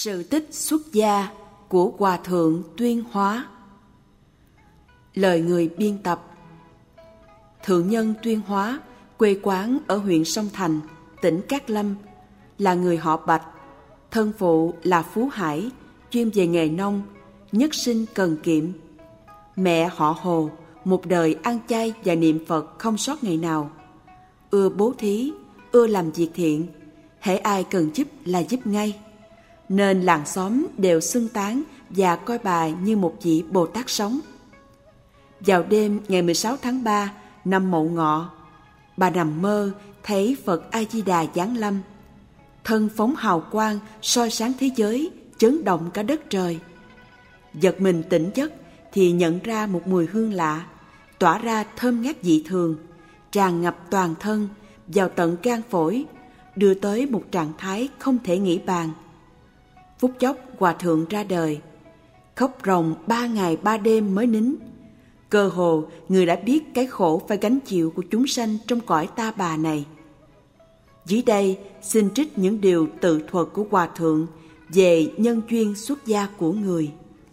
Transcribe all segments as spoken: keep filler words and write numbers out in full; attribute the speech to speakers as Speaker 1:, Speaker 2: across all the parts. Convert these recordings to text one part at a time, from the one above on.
Speaker 1: Sự tích xuất gia của Hòa Thượng Tuyên Hóa. Lời người biên tập. Thượng nhân Tuyên Hóa, quê quán ở huyện Sông Thành, tỉnh Cát Lâm, là người họ Bạch. Thân phụ là Phú Hải, chuyên về nghề nông, nhất sinh cần kiệm. Mẹ họ Hồ, một đời ăn chay và niệm Phật không sót ngày nào. Ưa bố thí, ưa làm việc thiện, hễ ai cần giúp là giúp ngay. Nên làng xóm đều xưng tán và coi bà như một vị Bồ Tát sống. Vào đêm ngày mười sáu tháng ba năm Mậu Ngọ, bà nằm mơ thấy Phật A Di Đà giáng lâm, thân phóng hào quang soi sáng thế giới, chấn động cả đất trời. Giật mình tỉnh giấc thì nhận ra một mùi hương lạ, tỏa ra thơm ngát dị thường, tràn ngập toàn thân, vào tận gan phổi, đưa tới một trạng thái không thể nghĩ bàn. Phút chốc Hòa Thượng ra đời, khóc ròng ba ngày ba đêm mới nín. Cơ hồ người đã biết cái khổ phải gánh chịu của chúng sanh trong cõi ta bà này. Dưới đây xin trích những điều tự thuật của Hòa Thượng về nhân duyên xuất gia của người.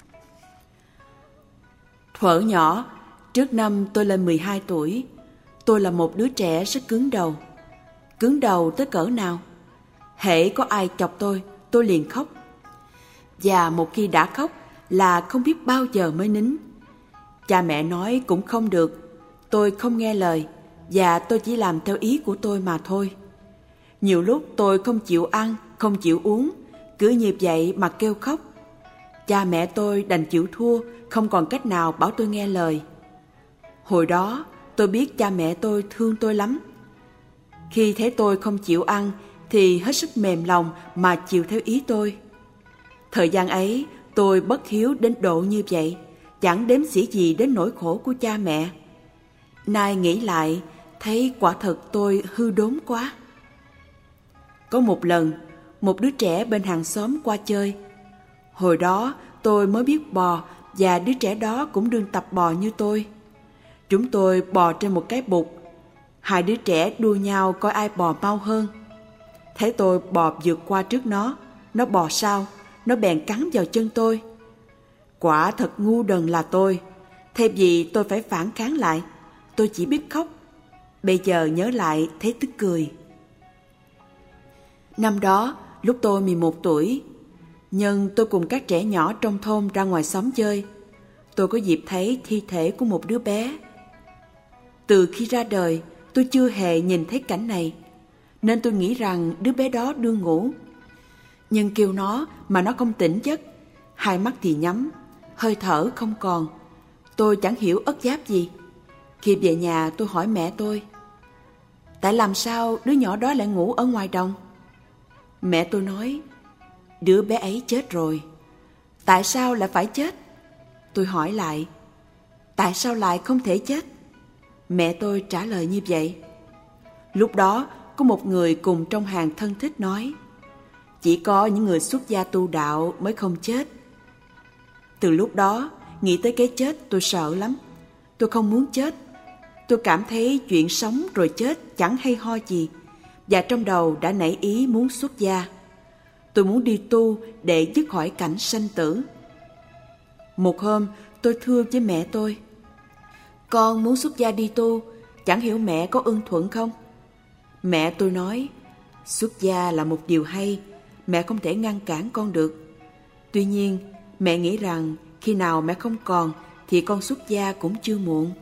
Speaker 1: Thuở nhỏ, trước năm tôi lên mười hai tuổi, tôi là một đứa trẻ rất cứng đầu. Cứng đầu tới cỡ nào? Hễ có ai chọc tôi, tôi liền khóc. Và một khi đã khóc là không biết bao giờ mới nín. Cha mẹ nói cũng không được, tôi không nghe lời và tôi chỉ làm theo ý của tôi mà thôi. Nhiều lúc tôi không chịu ăn, không chịu uống, cứ như vậy mà kêu khóc. Cha mẹ tôi đành chịu thua, không còn cách nào bảo tôi nghe lời. Hồi đó tôi biết cha mẹ tôi thương tôi lắm. Khi thấy tôi không chịu ăn thì hết sức mềm lòng mà chịu theo ý tôi. Thời gian ấy tôi bất hiếu đến độ như vậy, chẳng đếm xỉa gì đến nỗi khổ của cha mẹ. Nay nghĩ lại, thấy quả thật tôi hư đốn quá. Có một lần, một đứa trẻ bên hàng xóm qua chơi. Hồi đó tôi mới biết bò và đứa trẻ đó cũng đương tập bò như tôi. Chúng tôi bò trên một cái bục. Hai đứa trẻ đua nhau coi ai bò mau hơn. Thấy tôi bò vượt qua trước nó, nó bò sau, nó bèn cắn vào chân tôi. Quả thật ngu đần là tôi. Thay vì tôi phải phản kháng lại, tôi chỉ biết khóc. Bây giờ nhớ lại thấy tức cười. Năm đó, lúc tôi mười một tuổi, nhân tôi cùng các trẻ nhỏ trong thôn ra ngoài xóm chơi, tôi có dịp thấy thi thể của một đứa bé. Từ khi ra đời, tôi chưa hề nhìn thấy cảnh này, nên tôi nghĩ rằng đứa bé đó đương ngủ. Nhưng kêu nó mà nó không tỉnh giấc, hai mắt thì nhắm, hơi thở không còn. Tôi chẳng hiểu ất giáp gì. Khi về nhà tôi hỏi mẹ tôi, tại làm sao đứa nhỏ đó lại ngủ ở ngoài đồng? Mẹ tôi nói, đứa bé ấy chết rồi. Tại sao lại phải chết? Tôi hỏi lại, tại sao lại không thể chết? Mẹ tôi trả lời như vậy. Lúc đó có một người cùng trong hàng thân thích nói, chỉ có những người xuất gia tu đạo mới không chết. Từ lúc đó, nghĩ tới cái chết tôi sợ lắm. Tôi không muốn chết. Tôi cảm thấy chuyện sống rồi chết chẳng hay ho gì, và trong đầu đã nảy ý muốn xuất gia. Tôi muốn đi tu để dứt khỏi cảnh sanh tử. Một hôm, tôi thưa với mẹ tôi, con muốn xuất gia đi tu, chẳng hiểu mẹ có ưng thuận không? Mẹ tôi nói, xuất gia là một điều hay, mẹ không thể ngăn cản con được. Tuy nhiên, mẹ nghĩ rằng khi nào mẹ không còn thì con xuất gia cũng chưa muộn.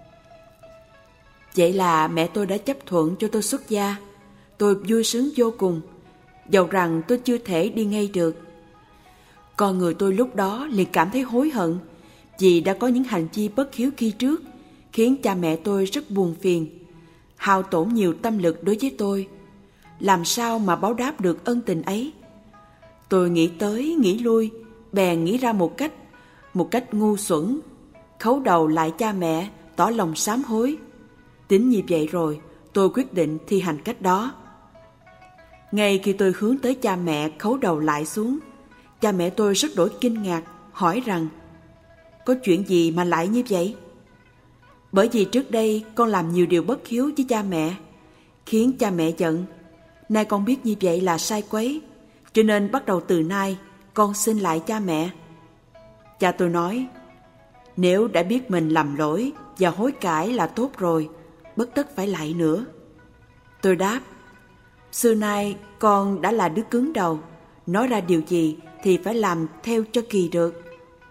Speaker 1: Vậy là mẹ tôi đã chấp thuận cho tôi xuất gia. Tôi vui sướng vô cùng, dầu rằng tôi chưa thể đi ngay được. Con người tôi lúc đó liền cảm thấy hối hận vì đã có những hành vi bất hiếu khi trước, khiến cha mẹ tôi rất buồn phiền, hao tổn nhiều tâm lực đối với tôi. Làm sao mà báo đáp được ân tình ấy? Tôi nghĩ tới, nghĩ lui, bèn nghĩ ra một cách, một cách ngu xuẩn, khấu đầu lại cha mẹ, tỏ lòng sám hối. Tính như vậy rồi, tôi quyết định thi hành cách đó. Ngay khi tôi hướng tới cha mẹ khấu đầu lại xuống, cha mẹ tôi rất đổi kinh ngạc, hỏi rằng, có chuyện gì mà lại như vậy? Bởi vì trước đây con làm nhiều điều bất hiếu với cha mẹ, khiến cha mẹ giận. Nay con biết như vậy là sai quấy, cho nên bắt đầu từ nay con xin lại cha mẹ. Cha tôi nói, nếu đã biết mình lầm lỗi và hối cải là tốt rồi, bất tất phải lạy nữa. Tôi đáp, xưa nay con đã là đứa cứng đầu, nói ra điều gì thì phải làm theo cho kỳ được.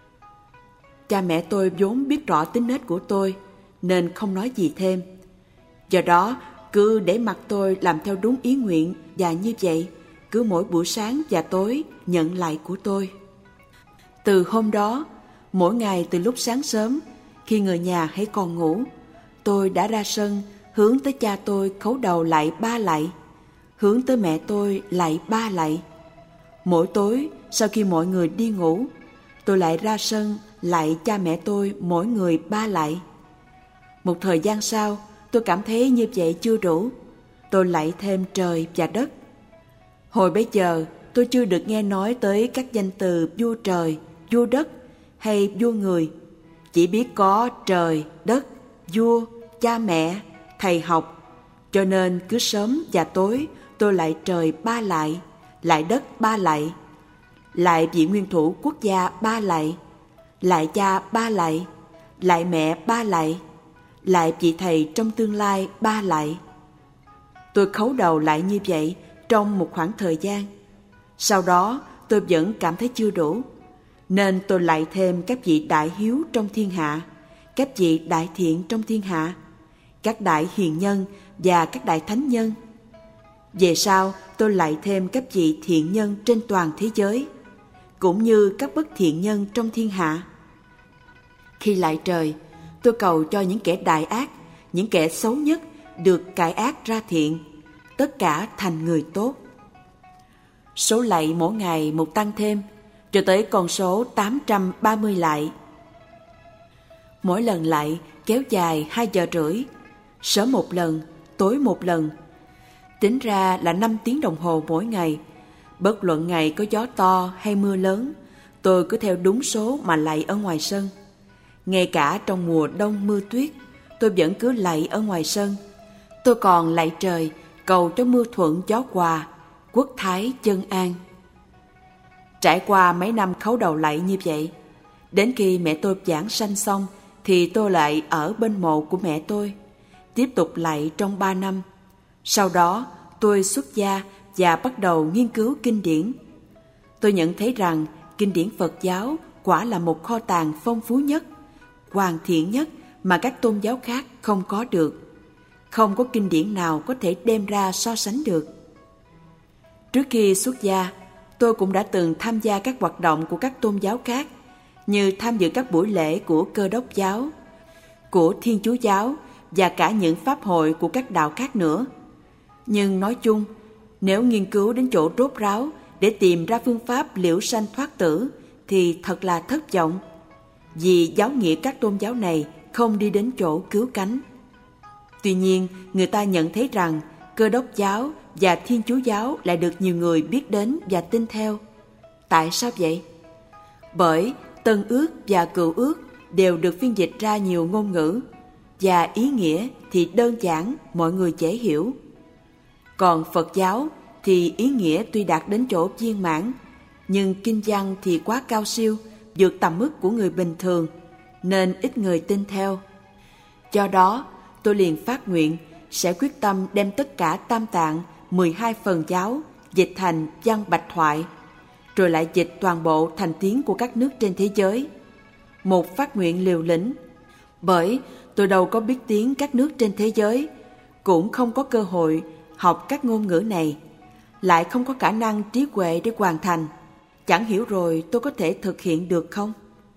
Speaker 1: Cha mẹ tôi vốn biết rõ tính nết của tôi nên không nói gì thêm. Do đó cứ để mặc tôi làm theo đúng ý nguyện, và như vậy cứ mỗi buổi sáng và tối nhận lạy của tôi. Từ hôm đó, mỗi ngày từ lúc sáng sớm, khi người nhà hãy còn ngủ, tôi đã ra sân hướng tới cha tôi khấu đầu lạy ba lạy, hướng tới mẹ tôi lạy ba lạy. Mỗi tối sau khi mọi người đi ngủ, tôi lại ra sân lạy cha mẹ tôi mỗi người ba lạy. Một thời gian sau, tôi cảm thấy như vậy chưa đủ, tôi lạy thêm trời và đất. Hồi bấy giờ tôi chưa được nghe nói tới các danh từ vua trời, vua đất hay vua người, chỉ biết có trời, đất, vua, cha mẹ, thầy học. Cho nên cứ sớm và tối tôi lạy trời ba lạy, lạy đất ba lạy, lạy vị nguyên thủ quốc gia ba lạy, lạy cha ba lạy, lạy mẹ ba lạy, lạy vị thầy trong tương lai ba lạy. Tôi khấu đầu lại như vậy trong một khoảng thời gian. Sau đó tôi vẫn cảm thấy chưa đủ, nên tôi lạy thêm các vị đại hiếu trong thiên hạ, các vị đại thiện trong thiên hạ, các đại hiền nhân và các đại thánh nhân. Về sau tôi lạy thêm các vị thiện nhân trên toàn thế giới, cũng như các bất thiện nhân trong thiên hạ. Khi lạy trời, tôi cầu cho những kẻ đại ác, những kẻ xấu nhất được cải ác ra thiện, tất cả thành người tốt. Số lạy mỗi ngày một tăng thêm, cho tới con số tám trăm ba mươi lạy. Mỗi lần lạy kéo dài hai giờ rưỡi, sớm một lần, tối một lần. Tính ra là năm tiếng đồng hồ mỗi ngày. Bất luận ngày có gió to hay mưa lớn, tôi cứ theo đúng số mà lạy ở ngoài sân. Ngay cả trong mùa đông mưa tuyết, tôi vẫn cứ lạy ở ngoài sân. Tôi còn lạy trời, cầu cho mưa thuận gió hòa, quốc thái dân an. Trải qua mấy năm khấu đầu lạy như vậy, đến khi mẹ tôi giảng sanh xong thì tôi lại ở bên mộ của mẹ tôi, tiếp tục lạy trong ba năm. Sau đó tôi xuất gia và bắt đầu nghiên cứu kinh điển. Tôi nhận thấy rằng kinh điển Phật giáo quả là một kho tàng phong phú nhất, hoàn thiện nhất mà các tôn giáo khác không có được. Không có kinh điển nào có thể đem ra so sánh được. Trước khi xuất gia, tôi cũng đã từng tham gia các hoạt động của các tôn giáo khác, như tham dự các buổi lễ của Cơ Đốc giáo, của Thiên Chúa giáo và cả những pháp hội của các đạo khác nữa. Nhưng nói chung, nếu nghiên cứu đến chỗ rốt ráo để tìm ra phương pháp liễu sanh thoát tử thì thật là thất vọng, vì giáo nghĩa các tôn giáo này không đi đến chỗ cứu cánh. Tuy nhiên, người ta nhận thấy rằng Cơ Đốc giáo và Thiên Chúa giáo lại được nhiều người biết đến và tin theo. Tại sao vậy? Bởi Tân ước và Cựu ước đều được phiên dịch ra nhiều ngôn ngữ, và ý nghĩa thì đơn giản, mọi người dễ hiểu. Còn Phật giáo thì ý nghĩa tuy đạt đến chỗ viên mãn, nhưng kinh văn thì quá cao siêu, vượt tầm mức của người bình thường, nên ít người tin theo. Do đó, tôi liền phát nguyện sẽ quyết tâm đem tất cả Tam Tạng mười hai phần giáo dịch thành văn bạch thoại, rồi lại dịch toàn bộ thành tiếng của các nước trên thế giới. Một phát nguyện liều lĩnh, bởi tôi đâu có biết tiếng các nước trên thế giới, cũng không có cơ hội học các ngôn ngữ này, lại không có khả năng trí huệ để hoàn thành. Chẳng hiểu rồi tôi có thể thực hiện được không?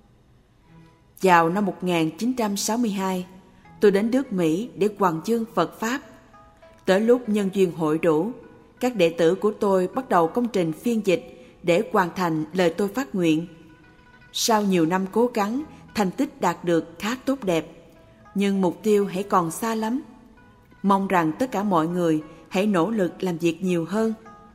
Speaker 1: Vào năm một nghìn chín trăm sáu mươi hai, tôi đến nước Mỹ để hoằng dương Phật Pháp. Tới lúc nhân duyên hội đủ, các đệ tử của tôi bắt đầu công trình phiên dịch để hoàn thành lời tôi phát nguyện. Sau nhiều năm cố gắng, thành tích đạt được khá tốt đẹp, nhưng mục tiêu hãy còn xa lắm. Mong rằng tất cả mọi người hãy nỗ lực làm việc nhiều hơn.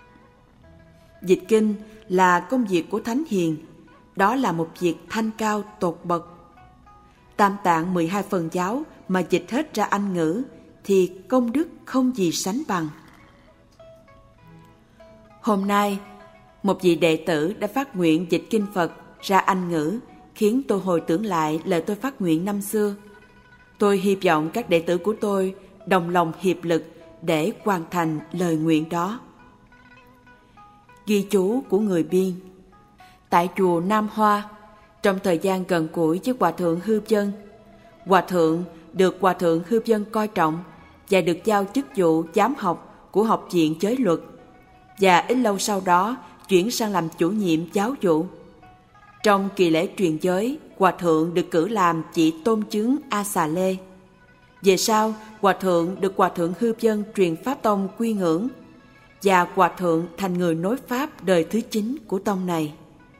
Speaker 1: Dịch kinh là công việc của Thánh Hiền, đó là một việc thanh cao tột bậc. Tam Tạng mười hai phần giáo mà dịch hết ra Anh ngữ thì công đức không gì sánh bằng. Hôm nay, Một vị đệ tử đã phát nguyện dịch kinh Phật ra Anh ngữ, khiến tôi hồi tưởng lại lời tôi phát nguyện năm xưa. Tôi hy vọng các đệ tử của tôi đồng lòng hiệp lực để hoàn thành lời nguyện đó. Ghi chú của người biên. Tại chùa Nam Hoa, trong thời gian gần gũi với Hòa thượng Hư Vân, Hòa thượng được Hòa thượng Hư Vân coi trọng và được giao chức vụ giám học của Học viện Giới Luật, và ít lâu sau đó chuyển sang làm chủ nhiệm giáo vụ. Trong kỳ lễ truyền giới, Hòa thượng được cử làm vị tôn chứng A Xà Lê. Về sau, Hòa thượng được Hòa thượng Hư Vân truyền Pháp tông quy ngưỡng, và Hòa thượng thành người nối Pháp đời thứ chín của tông này.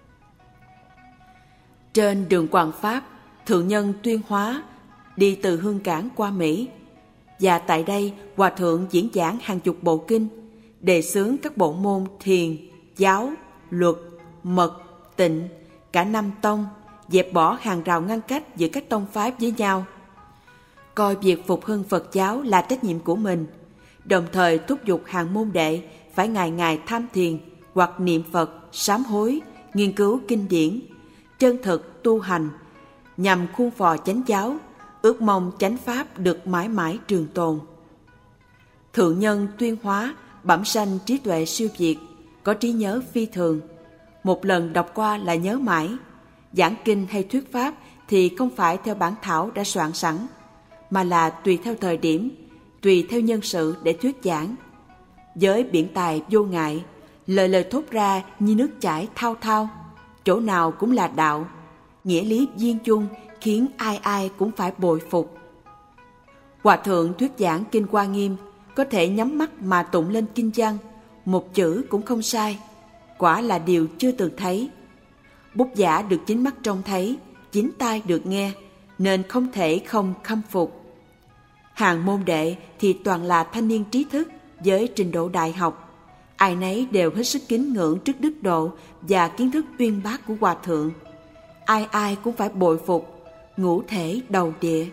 Speaker 1: Trên đường Hoàng Pháp, thượng nhân tuyên hóa đi từ Hương Cảng qua Mỹ, và tại đây Hòa thượng diễn giảng hàng chục bộ kinh, đề xướng các bộ môn thiền, giáo, luật, mật, tịnh, cả năm tông, dẹp bỏ hàng rào ngăn cách giữa các tông phái với nhau, coi việc phục hưng Phật giáo là trách nhiệm của mình, đồng thời thúc giục hàng môn đệ phải ngày ngày tham thiền hoặc niệm Phật, sám hối, nghiên cứu kinh điển, chân thực tu hành, nhằm khuôn phò chánh giáo, ước mong chánh pháp được mãi mãi trường tồn. Thượng nhân tuyên hóa bẩm sanh trí tuệ siêu việt, có trí nhớ phi thường, một lần đọc qua là nhớ mãi. Giảng kinh hay thuyết pháp thì không phải theo bản thảo đã soạn sẵn, mà là tùy theo thời điểm, tùy theo nhân sự để thuyết giảng. Với biển tài vô ngại, lời lời thốt ra như nước chảy thao thao, chỗ nào cũng là đạo, nghĩa lý viên chung khiến ai ai cũng phải bội phục. Hòa thượng thuyết giảng kinh Hoa Nghiêm có thể nhắm mắt mà tụng lên kinh văn, một chữ cũng không sai, quả là điều chưa từng thấy. Bút giả được chính mắt trông thấy, chính tai được nghe, nên không thể không khâm phục. Hàng môn đệ thì toàn là thanh niên trí thức với trình độ đại học, ai nấy đều hết sức kính ngưỡng trước đức độ và kiến thức uyên bác của Hòa thượng. Ai ai cũng phải bội phục, ngũ thể đầu địa.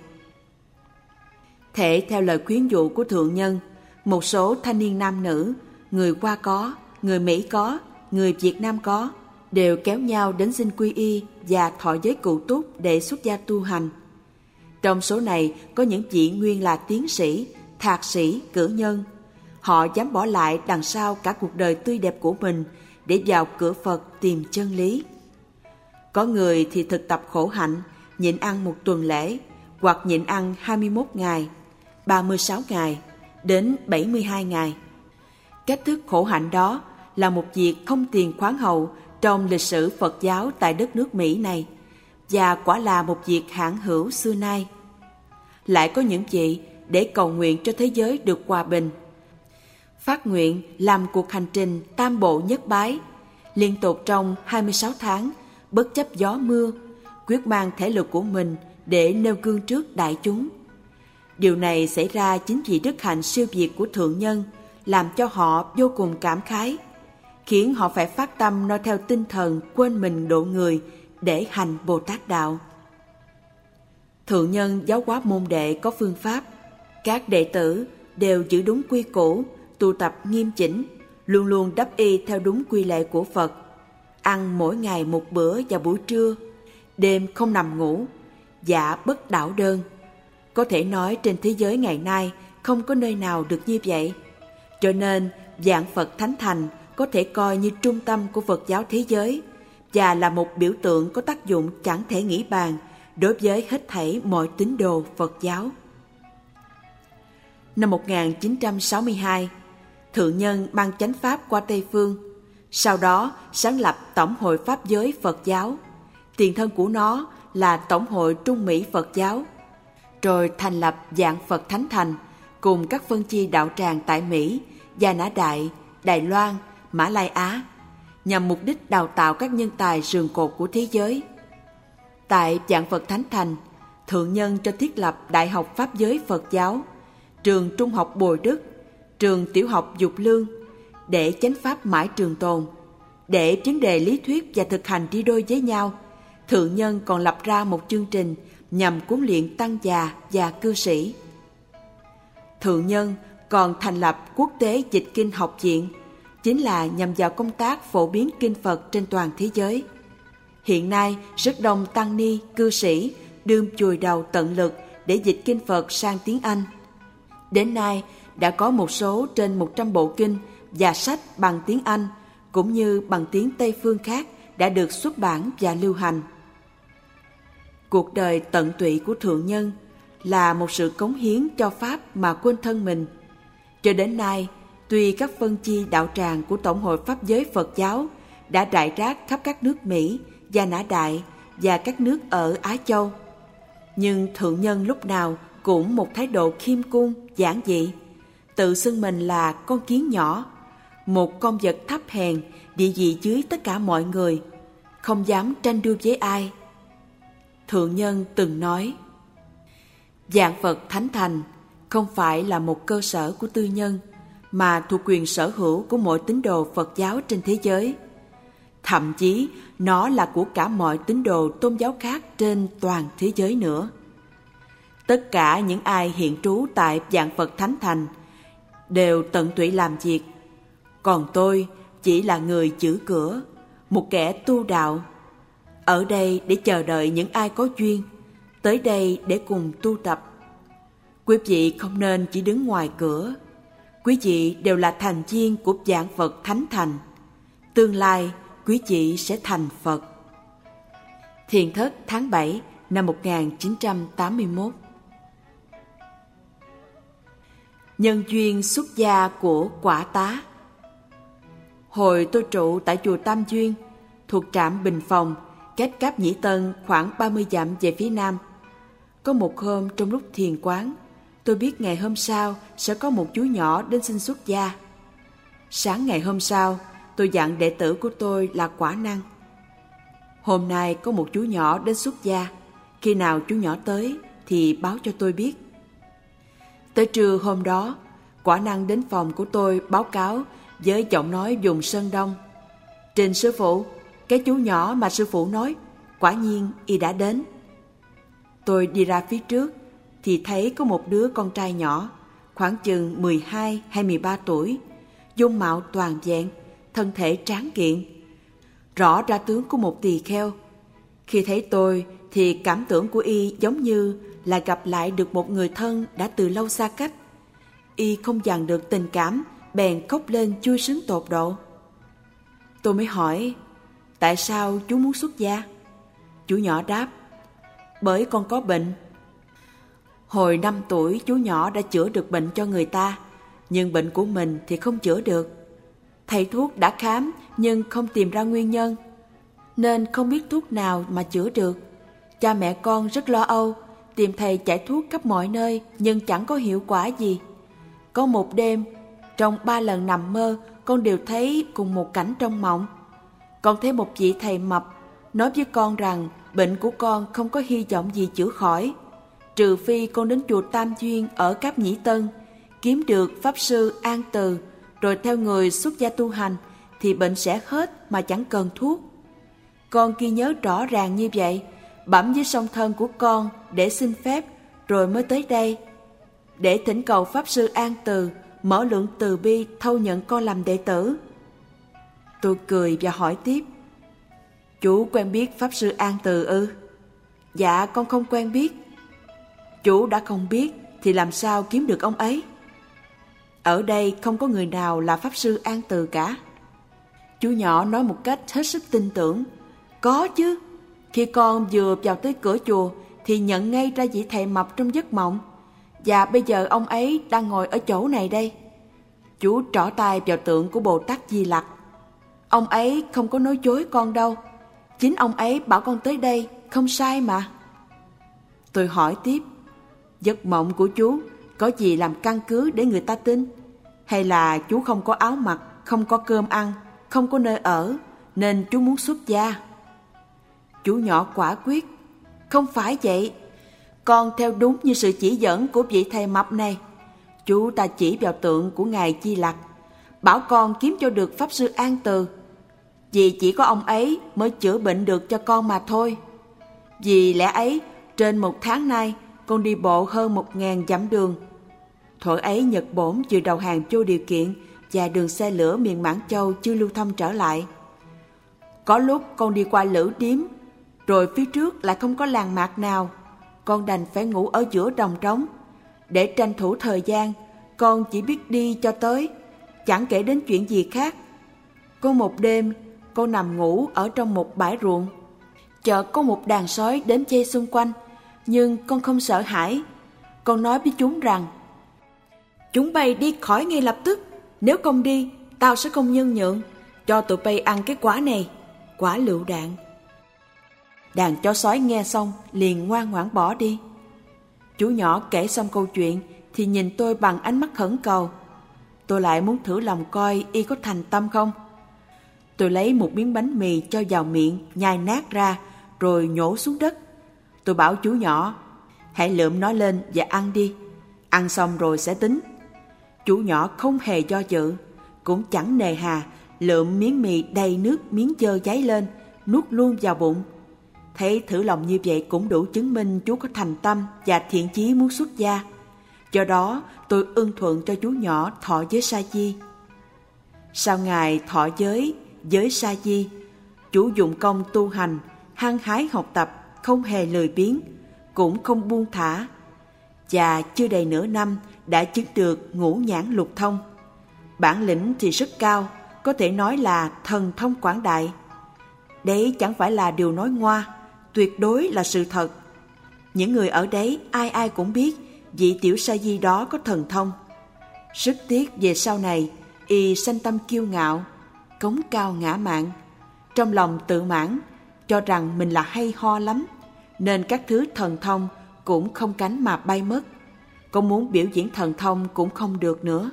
Speaker 1: Thể theo lời khuyến dụ của thượng nhân, một số thanh niên nam nữ, người Hoa có, người Mỹ có, người Việt Nam có, đều kéo nhau đến xin quy y và thọ giới cụ túc để xuất gia tu hành. Trong số này có những vị nguyên là tiến sĩ, thạc sĩ, cử nhân. Họ dám bỏ lại đằng sau cả cuộc đời tươi đẹp của mình để vào cửa Phật tìm chân lý. Có người thì thực tập khổ hạnh, nhịn ăn một tuần lễ, hoặc nhịn ăn hai mươi mốt ngày, ba mươi sáu ngày, đến bảy mươi hai ngày. Cách thức khổ hạnh đó là một việc không tiền khoáng hậu trong lịch sử Phật giáo tại đất nước Mỹ này, và quả là một việc hãn hữu xưa nay. Lại có những vị để cầu nguyện cho thế giới được hòa bình, phát nguyện làm cuộc hành trình tam bộ nhất bái, liên tục trong hai mươi sáu tháng, bất chấp gió mưa, quyết mang thể lực của mình để nêu gương trước đại chúng. Điều này xảy ra chính vì đức hạnh siêu việt của thượng nhân làm cho họ vô cùng cảm khái, khiến họ phải phát tâm noi theo tinh thần quên mình độ người để hành Bồ Tát đạo. Thượng nhân giáo hóa môn đệ có phương pháp, các đệ tử đều giữ đúng quy củ, tu tập nghiêm chỉnh, luôn luôn đắp y theo đúng quy lệ của Phật, ăn mỗi ngày một bữa vào buổi trưa, đêm không nằm ngủ, dạ bất đảo đơn. Có thể nói trên thế giới ngày nay không có nơi nào được như vậy. Cho nên Vạn Phật Thánh Thành có thể coi như trung tâm của Phật giáo thế giới và là một biểu tượng có tác dụng chẳng thể nghĩ bàn đối với hết thảy mọi tín đồ Phật giáo. Năm một nghìn chín trăm sáu mươi hai, thượng nhân mang chánh pháp qua Tây Phương, sau đó sáng lập Tổng hội Pháp giới Phật giáo, tiền thân của nó là Tổng hội Trung Mỹ Phật giáo, rồi thành lập Vạn Phật Thánh Thành cùng các phân chi đạo tràng tại Mỹ, Gia Nã Đại, Đài Loan, Mã Lai Á, nhằm mục đích đào tạo các nhân tài sườn cột của thế giới. Tại Vạn Phật Thánh Thành, thượng nhân cho thiết lập Đại học Pháp giới Phật giáo, trường Trung học Bồi Đức, trường Tiểu học Dục Lương, để chánh pháp mãi trường tồn. Để vấn đề lý thuyết và thực hành đi đôi với nhau, thượng nhân còn lập ra một chương trình nhằm huấn luyện tăng già và cư sĩ. Thượng nhân còn thành lập Quốc tế Dịch Kinh Học Viện, chính là nhằm vào công tác phổ biến kinh Phật trên toàn thế giới. Hiện nay, rất đông tăng ni, cư sĩ đương chùi đầu tận lực để dịch kinh Phật sang tiếng Anh. Đến nay, đã có một số trên một trăm bộ kinh và sách bằng tiếng Anh, cũng như bằng tiếng Tây phương khác đã được xuất bản và lưu hành. Cuộc đời tận tụy của thượng nhân là một sự cống hiến cho Pháp mà quên thân mình. Cho đến nay, tuy các phân chi đạo tràng của Tổng hội Pháp giới Phật giáo đã rải rác khắp các nước Mỹ, Gia Nã Đại và các nước ở Á Châu, nhưng thượng nhân lúc nào cũng một thái độ khiêm cung, giản dị, tự xưng mình là con kiến nhỏ, một con vật thấp hèn, địa vị dưới tất cả mọi người, không dám tranh đua với ai. Thượng nhân từng nói, Vạn Phật Thánh Thành không phải là một cơ sở của tư nhân, mà thuộc quyền sở hữu của mọi tín đồ Phật giáo trên thế giới. Thậm chí, nó là của cả mọi tín đồ tôn giáo khác trên toàn thế giới nữa. Tất cả những ai hiện trú tại Vạn Phật Thánh Thành đều tận tụy làm việc, còn tôi chỉ là người giữ cửa, một kẻ tu đạo, ở đây để chờ đợi những ai có duyên, tới đây để cùng tu tập. Quý vị không nên chỉ đứng ngoài cửa, quý vị đều là thành viên của Vạn Phật Thánh Thành. Tương lai, quý vị sẽ thành Phật. Thiền Thất tháng bảy năm một nghìn chín trăm tám mươi mốt. Nhân duyên xuất gia của Quả Tá. Hồi tôi trụ tại chùa Tam Duyên, thuộc trạm Bình Phòng, cách Cáp Nhĩ Tân khoảng ba mươi dặm về phía nam. Có một hôm trong lúc thiền quán, tôi biết ngày hôm sau sẽ có một chú nhỏ đến xin xuất gia. Sáng ngày hôm sau, tôi dặn đệ tử của tôi là Quả Năng, hôm nay có một chú nhỏ đến xuất gia, khi nào chú nhỏ tới thì báo cho tôi biết. Tới trưa hôm đó, Quả Năng đến phòng của tôi báo cáo với giọng nói vùng Sơn Đông, Trình sư phụ, cái chú nhỏ mà sư phụ nói, quả nhiên y đã đến. Tôi đi ra phía trước thì thấy có một đứa con trai nhỏ, khoảng chừng mười hai hay mười ba tuổi, dung mạo toàn vẹn, thân thể tráng kiện, rõ ra tướng của một tỳ kheo. Khi thấy tôi thì cảm tưởng của y giống như là gặp lại được một người thân đã từ lâu xa cách. Y không dằn được tình cảm, bèn khóc lên vui sướng tột độ. Tôi mới hỏi, tại sao chú muốn xuất gia? Chú nhỏ đáp, bởi con có bệnh. Hồi năm tuổi chú nhỏ đã chữa được bệnh cho người ta, nhưng bệnh của mình thì không chữa được. Thầy thuốc đã khám nhưng không tìm ra nguyên nhân, nên không biết thuốc nào mà chữa được. Cha mẹ con rất lo âu, tìm thầy chạy thuốc khắp mọi nơi nhưng chẳng có hiệu quả gì. Có một đêm, trong ba lần nằm mơ, con đều thấy cùng một cảnh trong mộng. Con thấy một vị thầy mập nói với con rằng bệnh của con không có hy vọng gì chữa khỏi, trừ phi con đến chùa Tam Duyên ở Cáp Nhĩ Tân, kiếm được Pháp Sư An Từ, rồi theo người xuất gia tu hành, thì bệnh sẽ hết mà chẳng cần thuốc. Con ghi nhớ rõ ràng như vậy, bẩm với song thân của con để xin phép, rồi mới tới đây, để thỉnh cầu Pháp Sư An Từ mở lượng từ bi thâu nhận con làm đệ tử. Tôi cười và hỏi tiếp, chú quen biết Pháp Sư An Từ ư? Dạ con không quen biết. Chú đã không biết thì làm sao kiếm được ông ấy? Ở đây không có người nào là Pháp Sư An Từ cả. Chú nhỏ nói một cách hết sức tin tưởng, có chứ. Khi con vừa vào tới cửa chùa thì nhận ngay ra vị thầy mập trong giấc mộng, và bây giờ ông ấy đang ngồi ở chỗ này đây. Chú trỏ tay vào tượng của Bồ Tát Di Lặc. Ông ấy không có nói dối con đâu, chính ông ấy bảo con tới đây, không sai mà. Tôi hỏi tiếp, giấc mộng của chú có gì làm căn cứ để người ta tin? Hay là chú không có áo mặc, không có cơm ăn, không có nơi ở, nên chú muốn xuất gia? Chú nhỏ quả quyết, không phải vậy. Con theo đúng như sự chỉ dẫn của vị thầy mập này. Chú ta chỉ vào tượng của Ngài Di Lặc, bảo con kiếm cho được Pháp Sư An Từ, vì chỉ có ông ấy mới chữa bệnh được cho con mà thôi. Vì lẽ ấy, trên một tháng nay, con đi bộ hơn một ngàn dặm đường. Thuở ấy Nhật Bổn vừa đầu hàng vô điều kiện và đường xe lửa miền Mãn Châu chưa lưu thông trở lại. Có lúc con đi qua Lữ Điếm, rồi phía trước lại không có làng mạc nào, con đành phải ngủ ở giữa đồng trống. Để tranh thủ thời gian, con chỉ biết đi cho tới, chẳng kể đến chuyện gì khác. Có một đêm, con nằm ngủ ở trong một bãi ruộng. Chợt có một đàn sói đến chê xung quanh, nhưng con không sợ hãi. Con nói với chúng rằng, chúng bay đi khỏi ngay lập tức, nếu không đi, tao sẽ không nhân nhượng, cho tụi bay ăn cái quả này, quả lựu đạn. Đàn chó sói nghe xong liền ngoan ngoãn bỏ đi. Chú nhỏ kể xong câu chuyện thì nhìn tôi bằng ánh mắt khẩn cầu. Tôi lại muốn thử lòng coi y có thành tâm không. Tôi lấy một miếng bánh mì cho vào miệng, nhai nát ra, rồi nhổ xuống đất. Tôi bảo chú nhỏ, hãy lượm nó lên và ăn đi, ăn xong rồi sẽ tính. Chú nhỏ không hề do dự, cũng chẳng nề hà, lượm miếng mì đầy nước miếng dơ giấy lên, nuốt luôn vào bụng. Thấy thử lòng như vậy cũng đủ chứng minh chú có thành tâm và thiện chí muốn xuất gia. Do đó tôi ưng thuận cho chú nhỏ thọ giới sa di. Sau ngày thọ giới giới sa di, chú dụng công tu hành, hăng hái học tập, không hề lười biếng, cũng không buông thả. Và chưa đầy nửa năm đã chứng được ngũ nhãn lục thông. Bản lĩnh thì rất cao, có thể nói là thần thông quảng đại. Đấy chẳng phải là điều nói ngoa, tuyệt đối là sự thật. Những người ở đấy ai ai cũng biết vị tiểu sa di đó có thần thông. Rất tiếc về sau này y sanh tâm kiêu ngạo, cống cao ngã mạn, trong lòng tự mãn, cho rằng mình là hay ho lắm, nên các thứ thần thông cũng không cánh mà bay mất. Có muốn biểu diễn thần thông cũng không được nữa.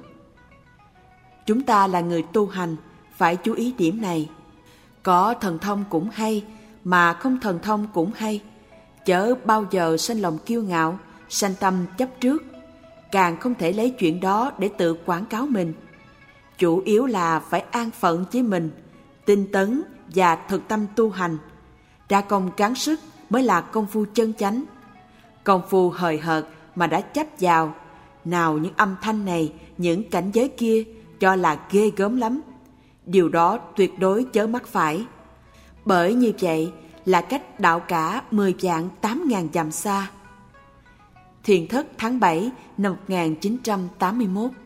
Speaker 1: Chúng ta là người tu hành, phải chú ý điểm này. Có thần thông cũng hay, mà không thần thông cũng hay. Chớ bao giờ sanh lòng kiêu ngạo, sanh tâm chấp trước. Càng không thể lấy chuyện đó để tự quảng cáo mình. Chủ yếu là phải an phận với mình, tinh tấn và thực tâm tu hành. Ra công gắng sức mới là công phu chân chánh. Công phu hời hợt mà đã chấp vào, nào những âm thanh này, những cảnh giới kia, cho là ghê gớm lắm. Điều đó tuyệt đối chớ mắc phải. Bởi như vậy là cách đạo cả mười vạn tám ngàn dặm xa. Thiền thất tháng bảy năm một nghìn chín trăm tám mươi mốt.